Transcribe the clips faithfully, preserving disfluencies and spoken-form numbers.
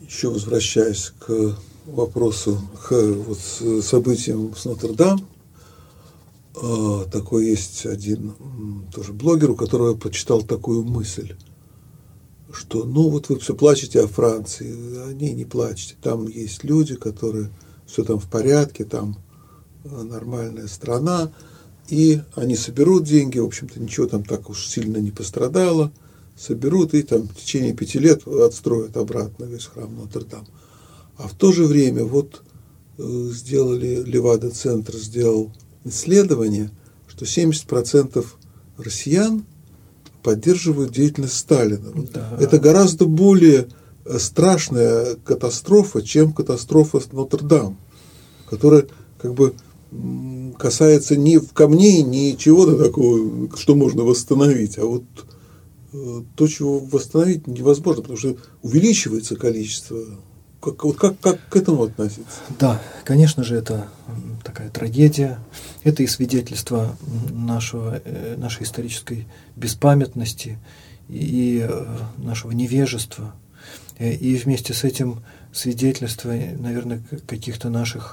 Еще возвращаясь к вопросу, к вот событиям с Нотр-Дам, такой есть один тоже блогер, у которого я прочитал такую мысль, что ну вот вы все плачете о Франции, о ней не плачете, там есть люди, которые все там в порядке, там нормальная страна, и они соберут деньги, в общем-то ничего там так уж сильно не пострадало, соберут и там в течение пяти лет отстроят обратно весь храм Нотр-Дам. А в то же время вот сделали, Левада-центр сделал исследование, что семьдесят процентов россиян поддерживают деятельность Сталина. Да. Это гораздо более страшная катастрофа, чем катастрофа с Нотр-Дам, которая как бы касается не камней, не чего-то такого, что можно восстановить, а вот то, чего восстановить невозможно, потому что увеличивается количество. Как, вот как, как к этому относиться? Да, конечно же, это такая трагедия. Это и свидетельство нашего, нашей исторической беспамятности и нашего невежества. И вместе с этим свидетельство, наверное, каких-то наших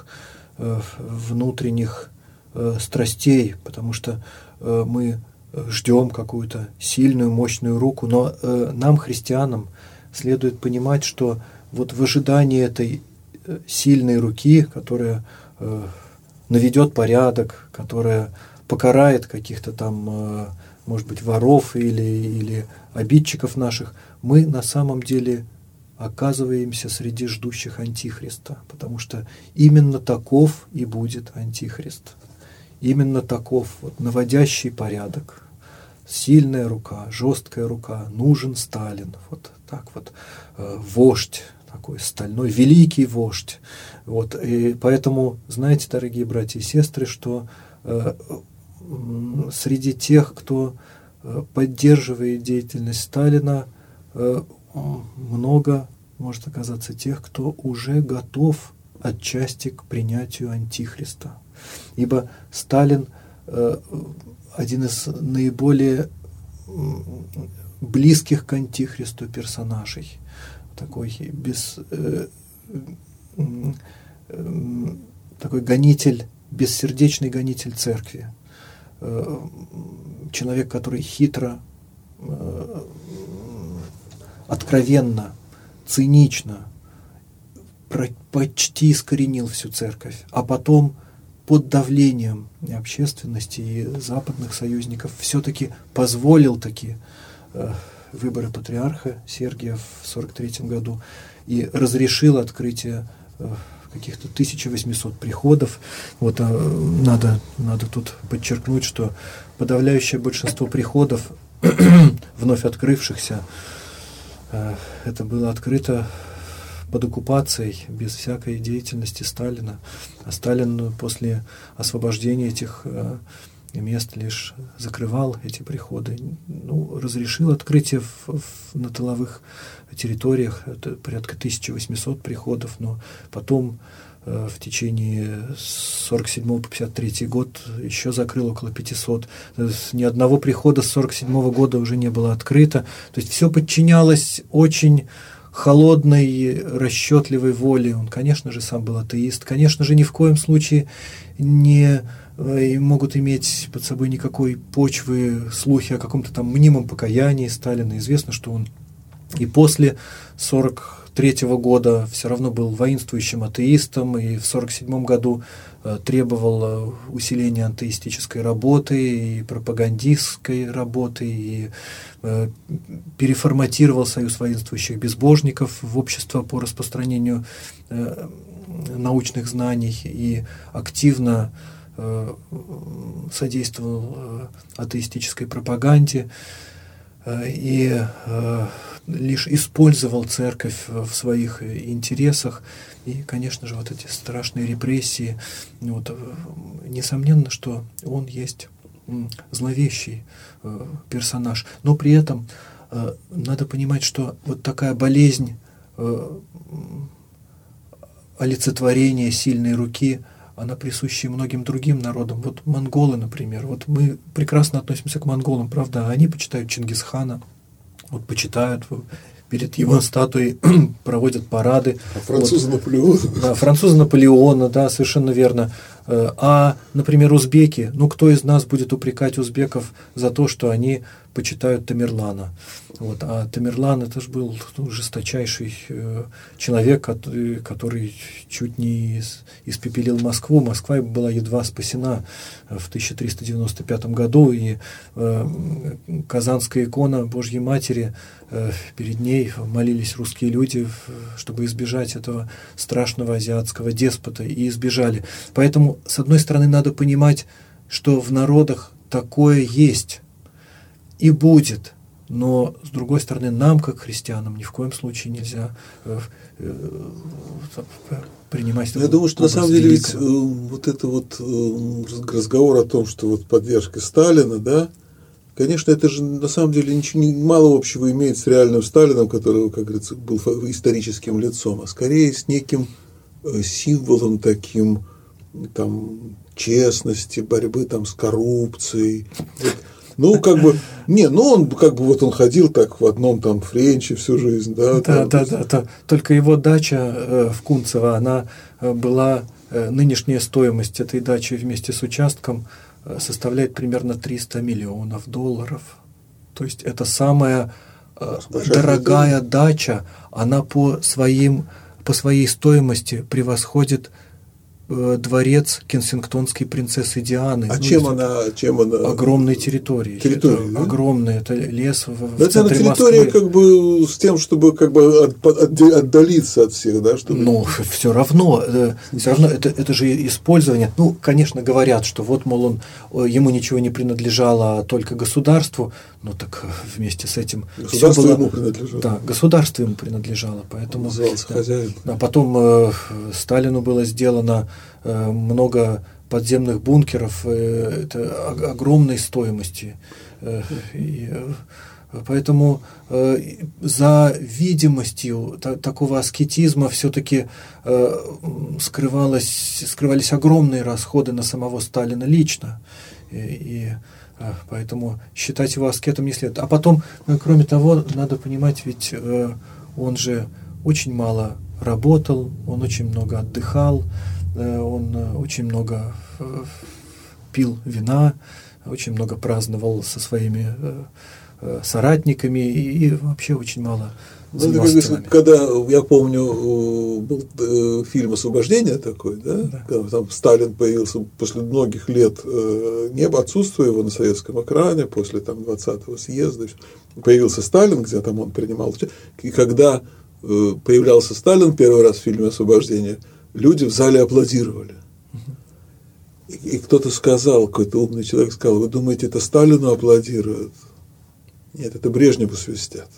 внутренних страстей, потому что мы ждем какую-то сильную, мощную руку, но нам, христианам, следует понимать, что вот в ожидании этой сильной руки, которая э, наведет порядок, которая покарает каких-то там, э, может быть, воров или, или обидчиков наших, мы на самом деле оказываемся среди ждущих Антихриста, потому что именно таков и будет Антихрист. Именно таков вот, наводящий порядок. Сильная рука, жесткая рука, нужен Сталин. Вот так вот, э, вождь. Такой стальной, великий вождь. Вот. И поэтому, знаете, дорогие братья и сестры, что э, среди тех, кто э, поддерживает деятельность Сталина, э, много может оказаться тех, кто уже готов отчасти к принятию Антихриста. Ибо Сталин э, один из наиболее близких к Антихристу персонажей. Такой, без, э, э, такой гонитель, бессердечный гонитель церкви. Э, человек, который хитро, э, откровенно, цинично про, почти искоренил всю церковь, а потом под давлением общественности и западных союзников все-таки позволил таки э, выборы патриарха Сергия в сорок третьем году и разрешил открытие э, каких-то тысяча восемьсот приходов. Вот, а, надо, надо тут подчеркнуть, что подавляющее большинство приходов, вновь открывшихся, э, это было открыто под оккупацией, без всякой деятельности Сталина. А Сталин после освобождения этих э, мест лишь закрывал эти приходы, ну, разрешил открытие в, в, на тыловых территориях, это порядка тысяча восемьсот приходов, но потом э, в течение сорок седьмого по пятьдесят третий год еще закрыл около пятисот. Ни одного прихода с сорок седьмого года уже не было открыто. То есть все подчинялось очень холодной, расчетливой воле. Он, конечно же, сам был атеист, конечно же, ни в коем случае не и могут иметь под собой никакой почвы слухи о каком-то там мнимом покаянии Сталина. Известно, что он и после сорок третьего года все равно был воинствующим атеистом, и в сорок седьмом году э, требовал усиления антеистической работы и пропагандистской работы, и э, переформатировал союз воинствующих безбожников в общество по распространению э, научных знаний и активно содействовал атеистической пропаганде и лишь использовал церковь в своих интересах. И, конечно же, вот эти страшные репрессии, вот, несомненно, что он есть зловещий персонаж. Но при этом надо понимать, что вот такая болезнь олицетворения сильной руки, она присуща многим другим народам. Вот монголы, например. Вот мы прекрасно относимся к монголам, правда? Они почитают Чингисхана, вот почитают, перед его статуей проводят парады. А французы вот, Наполеона. Да, французы Наполеона, да, совершенно верно. А, например, узбеки, ну кто из нас будет упрекать узбеков за то, что они почитают Тамерлана? Вот, а Тамерлан это же был ну, жесточайший э, человек, который, который чуть не испепелил Москву. Москва была едва спасена в тысяча триста девяносто пятом году, и э, Казанская икона Божьей Матери, э, перед ней молились русские люди, чтобы избежать этого страшного азиатского деспота, и избежали. Поэтому, с одной стороны, надо понимать, что в народах такое есть и будет. Но, с другой стороны, нам, как христианам, ни в коем случае нельзя э, э, принимать... Я думаю, что на самом деле ведь э, вот это вот э, разговор о том, что вот поддержка Сталина, да, конечно, это же на самом деле ничего не, мало общего имеет с реальным Сталином, который, как говорится, был историческим лицом, а скорее с неким э, символом таким, там, честности, борьбы там с коррупцией. Вот. Ну, как бы, не, ну, он, как бы, вот он ходил так в одном там френче всю жизнь, да. Да, там, да, да, да. Только его дача э, в Кунцево, она э, была, э, нынешняя стоимость этой дачи вместе с участком э, составляет примерно триста миллионов долларов. То есть это самая э, дорогая дача, она по своим, по своей стоимости превосходит дворец кенсингтонской принцессы Дианы. А ну, чем она, чем она? Огромной территорией. Территория, это да? Огромная, это лес в, в это центре территория Москвы. Как бы с тем, чтобы как бы от, от, отдалиться от всех, да? Чтобы... Ну, все равно, все равно это, это же использование. Ну, конечно, говорят, что вот, мол, он, ему ничего не принадлежало, а только государству. Ну, так вместе с этим... Государство было, ему принадлежало. Да, государство ему принадлежало. Поэтому, назывался да, хозяин. А потом э, Сталину было сделано э, много подземных бункеров, э, это огромной стоимости. Э, и, э, поэтому э, за видимостью та, такого аскетизма все-таки э, скрывалось, скрывались огромные расходы на самого Сталина лично. И, и поэтому считать его аскетом не следует. А потом, кроме того, надо понимать, ведь э, он же очень мало работал, он очень много отдыхал, э, он очень много э, пил вина, очень много праздновал со своими э, э, соратниками и, и вообще очень мало занимался делами. Когда, я помню, был э, фильм «Освобождение» такой, да? Да. Когда там Сталин появился после многих лет э, не отсутствия его на советском экране, после там двадцатого съезда, появился Сталин, где там он принимал участие, и когда э, появлялся Сталин первый раз в фильме «Освобождение», люди в зале аплодировали. И, и кто-то сказал, какой-то умный человек сказал: вы думаете, это Сталину аплодируют? Нет, это Брежневу свистят.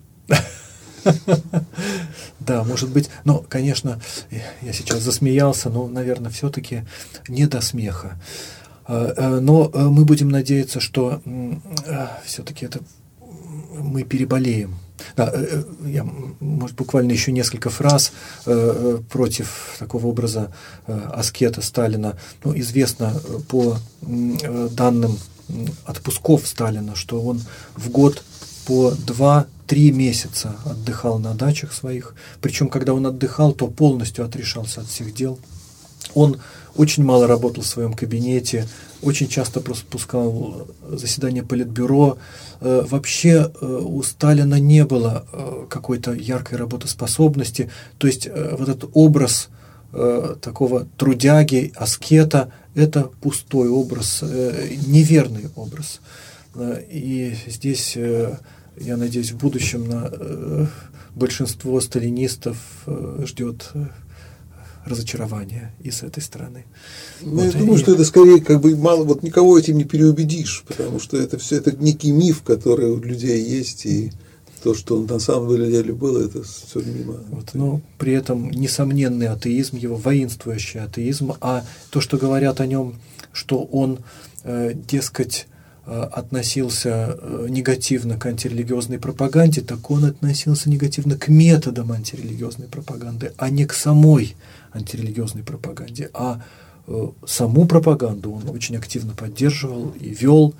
Да, может быть, но, конечно, я сейчас засмеялся, но, наверное, все-таки не до смеха. Но мы будем надеяться, что все-таки это мы переболеем. Да, я, может, буквально еще несколько фраз э, против такого образа э, аскета Сталина. Ну, известно по э, данным отпусков Сталина, что он в год по два-три месяца отдыхал на дачах своих. Причем, когда он отдыхал, то полностью отрешался от всех дел. Он очень мало работал в своем кабинете, очень часто пропускал заседания политбюро. Вообще у Сталина не было какой-то яркой работоспособности. То есть вот этот образ такого трудяги, аскета – это пустой образ, неверный образ. И здесь, я надеюсь, в будущем на большинство сталинистов ждет разочарование и с этой стороны. Ну, вот, я думаю, и... что это скорее как бы мало, вот никого этим не переубедишь, потому что это все это некий миф, который у людей есть, и то, что он на самом деле было, это все мимо. Вот, но при этом несомненный атеизм, его воинствующий атеизм, а то, что говорят о нем, что он, э, дескать, относился негативно к антирелигиозной пропаганде, так он относился негативно к методам антирелигиозной пропаганды, а не к самой антирелигиозной пропаганде. А э, саму пропаганду он очень активно поддерживал и вел,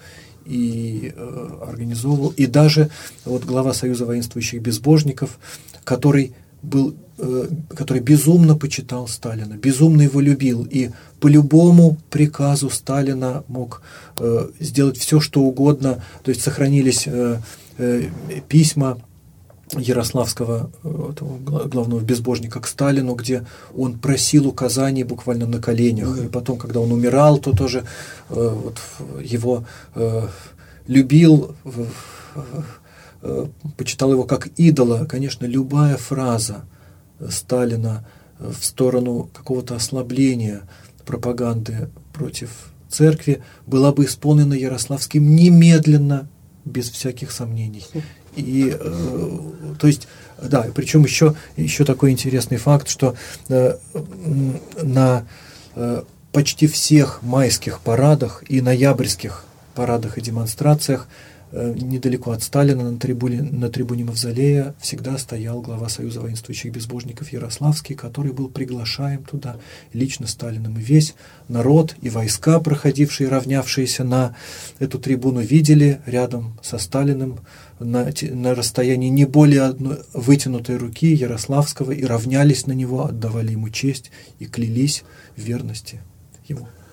и э, организовывал. И даже вот глава Союза воинствующих безбожников, который был, э, который безумно почитал Сталина, безумно его любил, и по любому приказу Сталина мог э, сделать все, что угодно. То есть сохранились э, э, письма Ярославского, этого главного безбожника, к Сталину, где он просил указаний буквально на коленях. И потом, когда он умирал, то тоже э, вот, его э, любил, э, почитал его как идола. Конечно, любая фраза Сталина в сторону какого-то ослабления пропаганды против церкви была бы исполнена Ярославским немедленно, без всяких сомнений. И, э, то есть, да, причем еще, еще такой интересный факт, что э, на э, почти всех майских парадах и ноябрьских парадах и демонстрациях э, недалеко от Сталина на трибуне, на трибуне Мавзолея всегда стоял глава Союза воинствующих безбожников Ярославский, который был приглашаем туда лично Сталиным. И весь народ и войска, проходившие, равнявшиеся на эту трибуну, видели рядом со Сталиным на, на расстоянии не более одной вытянутой руки Ярославского и равнялись на него, отдавали ему честь и клялись в верности ему.